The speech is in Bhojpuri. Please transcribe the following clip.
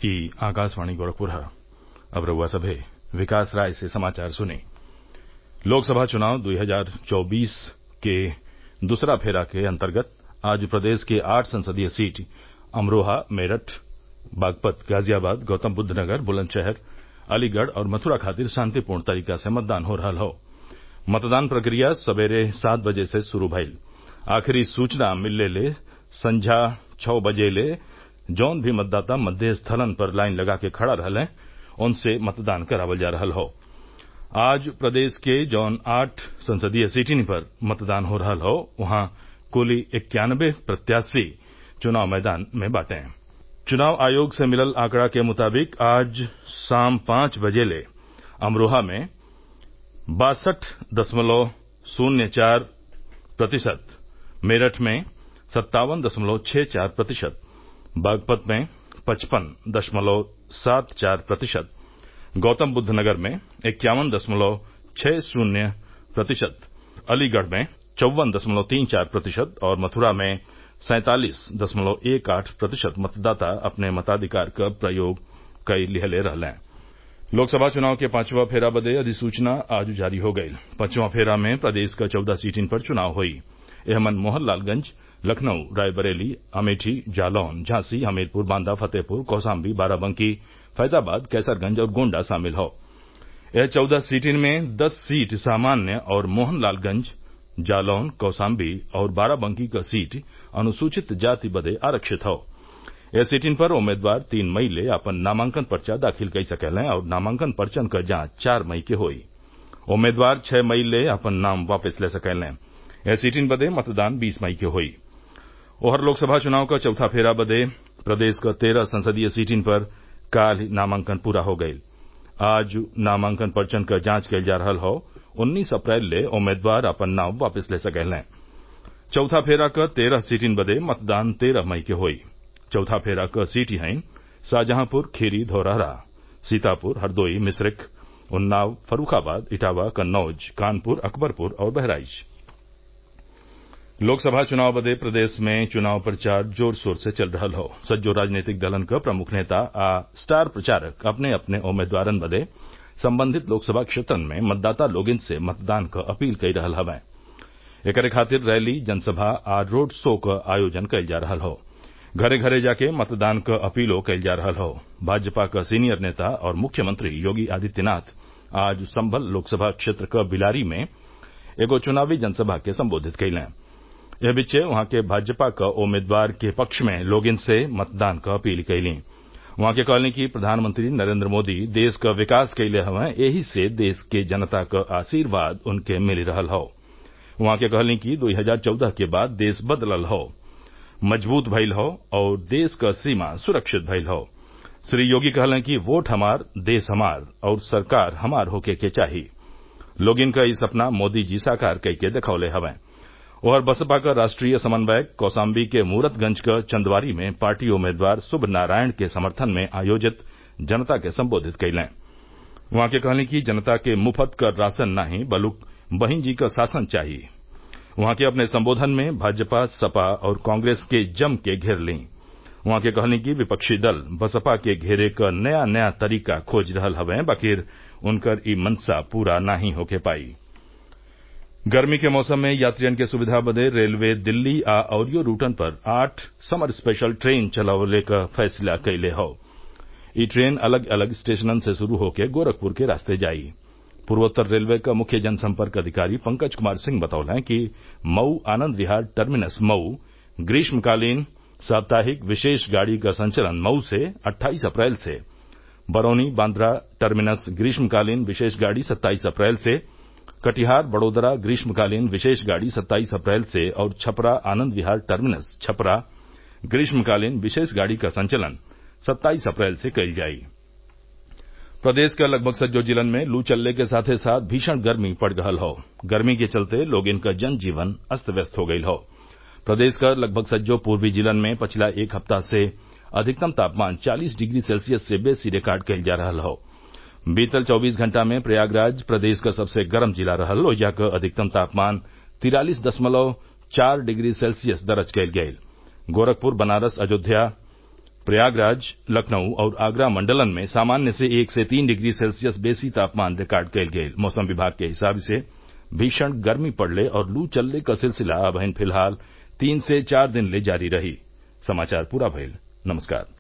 ई आकाशवाणी गोरखपुर है। अब रउआ सभे विकास राय से समाचार सुनी। लोकसभा चुनाव 2024 के दूसरा फेरा के अंतर्गत आज प्रदेश के 8 संसदीय सीट अमरोहा, मेरठ, बागपत, गाजियाबाद, गौतमबुद्धनगर, बुलंदशहर, अलीगढ़ और मथुरा खातिर शांतिपूर्ण तरीका से मतदान हो रहल हौ। मतदान प्रक्रिया सबेरे 7 बजे से शुरू भइल। आखिरी सूचना मिलले ले संझा 6 बजे ले जौन भी मतदाता मतदेय स्थलन पर लाइन लगा के खड़ा रहले उनसे मतदान करावल जा रहल हौ। आज प्रदेश के जौन 8 संसदीय सीटिन पर मतदान हो रहल हौ वहां कुल 91 प्रत्याशी चुनाव मैदान में बाटे। चुनाव आयोग से मिलल आंकड़ा के मुताबिक आज शाम 5 बजे ले अमरोहा में 62.04%, मेरठ में 57.64%, बागपत में 55.74%, गौतमबुद्धनगर में 51.60%, अलीगढ़ में 54.34% और मथुरा में 47.18% मतदाता अपने मताधिकार का प्रयोग कई लिहले रहलें। लोकसभा चुनाव के 5वां फेरा बदे अधिसूचना आज जारी हो गई। 5वां फेरा में प्रदेश का 14 सीटिन पर चुनाव हुई। एहमन मोहनलालगंज, लखनऊ, रायबरेली, अमेठी, जालौन, झांसी, हमीरपुर, बांदा, फतेहपुर, कौशाम्बी, बाराबंकी, फैजाबाद, कैसरगंज और गोण्डा शामिल हो। यह 14 सीटिन में 10 सीट सामान्य और मोहनलालगंज, जालौन, कौशाम्बी और बाराबंकी का सीट अनुसूचित जाति बदे आरक्षित हो। यह सीटिन पर उम्मीदवार 3 मई ले अपन नामांकन पर्चा दाखिल कई सकेलें और नामांकन पर्चन का जांच 4 मई के होई। उम्मीदवार 6 मई ले अपन नाम वापस ले सकेलें। यह सीटिन बदे मतदान 20 मई के होई। ओहर लोकसभा चुनाव का चौथा फेरा बदे प्रदेश का 13 संसदीय सीटिन पर काल नामांकन पूरा हो गई। आज नामांकन पर्चन का जांच कइल जा रहल हो। 19 अप्रैल ले उम्मीदवार अपन नाम वापस ले सकेलें। चौथा फेरा का 13 सीटिन बदे मतदान 13 मई के होई। चौथा फेरा का सीटी हैं शाहजहांपुर, खीरी, धौरहरा, सीतापुर, हरदोई, मिश्रिख, उन्नाव, फर्रुखाबाद, इटावा, कन्नौज, कानपुर, अकबरपुर और बहराइच। लोकसभा चुनाव बदे प्रदेश में चुनाव प्रचार जोर शोर से चल रहल हो। सज्जो राजनीतिक दलन का प्रमुख नेता आ स्टार प्रचारक अपने अपने उम्मीदवारन बदे संबंधित लोकसभा क्षेत्रन में मतदाता लोगिन से मतदान क अपील कई रहल हवैं। एकरे खातिर रैली, जनसभा आ रोड शो क आयोजन कइल जा रहल हो। घरे घरे जाके मतदान क अपीलो कइल जा रहल हो। भाजपा क सीनियर नेता और मुख्यमंत्री योगी आदित्यनाथ आज संभल लोकसभा क्षेत्र क बिलारी में एगो चुनावी जनसभा के संबोधित कइलें। यह बिच्चे वहां के भाजपा क उम्मीदवार के पक्ष में लोगिन से मतदान क अपील कइलीं। वहां के कहलीं कि प्रधानमंत्री नरेंद्र मोदी देश क विकास कइले हवैं, एही से देश के जनता क आशीर्वाद उनके मिल रहल हो। वहां के कहलीं कि 2014 के बाद देश बदलल हो, मजबूत भइल हो और देश क सीमा सुरक्षित भइल हो। श्री योगी कहलें कि वोट हमार, देश हमार और सरकार हमार होके के चाही। लोगिन का ई सपना मोदी जी साकार कइके देखौले हवैं। और बसपा का राष्ट्रीय समन्वयक कौशाम्बी के मूरतगंज क चंदवारी में पार्टी उम्मीदवार शुभ नारायण के समर्थन में आयोजित जनता के संबोधित कइलें। वहां के कहलीं कि जनता के मुफ्त क राशन नाही बलुक बहिन जी क शासन चाही। वहां के अपने संबोधन में भाजपा, सपा और कांग्रेस के जम के घेर लीं। वहां के कहलीं कि विपक्षी दल बसपा के घेरे क नया नया तरीका खोज रहल हवैं, बकिर उनकर ई मनसा पूरा नाही होके पाई। गर्मी के मौसम में यात्रियन के सुविधा बदे रेलवे दिल्ली आ औरियो रूटन पर 8 समर स्पेशल ट्रेन चलावले क फैसला कइले हो। ई ट्रेन अलग अलग स्टेशनन से शुरू होके गोरखपुर के रास्ते जाई। पूर्वोत्तर रेलवे का मुख्य जनसंपर्क अधिकारी पंकज कुमार सिंह बतौलें कि मऊ आनंद विहार टर्मिनस मऊ ग्रीष्मकालीन साप्ताहिक विशेष गाड़ी का संचलन मऊ से 28 अप्रैल से, बरौनी बांद्रा टर्मिनस ग्रीष्मकालीन विशेष गाड़ी 27 अप्रैल से, कटिहार बड़ोदरा ग्रीष्मकालीन विशेष गाड़ी 27 अप्रैल से और छपरा आनंद विहार टर्मिनस छपरा ग्रीष्मकालीन विशेष गाड़ी का संचलन 27 अप्रैल से कइल जाई। प्रदेश के लगभग सज्जो जिलन में लू चलने के साथे साथ भीषण गर्मी पड़ रहल हो। गर्मी के चलते लोगिन का जनजीवन अस्त व्यस्त हो गईल हो। प्रदेश का लगभग सज्जो पूर्वी जिलन में पिछला एक हफ्ता से अधिकतम तापमान 40 डिग्री सेल्सियस से बेसी रिकार्ड कइल जा रहल हो। बीतल 24 घंटा में प्रयागराज प्रदेश का सबसे गर्म जिला रहल, ओइजा क अधिकतम तापमान 43.4 डिग्री सेल्सियस दर्ज कइल गयल। गोरखपुर, बनारस, अयोध्या, प्रयागराज, लखनऊ और आगरा मंडलन में सामान्य से 1 से 3 डिग्री सेल्सियस बेसी तापमान रिकार्ड कइल गयल। मौसम विभाग के हिसाब से भीषण गर्मी पड़ले और लू चलले क सिलसिला अबहिन फिलहाल 3 से 4 दिन ले जारी रही। समाचार पूरा भइल। नमस्कार।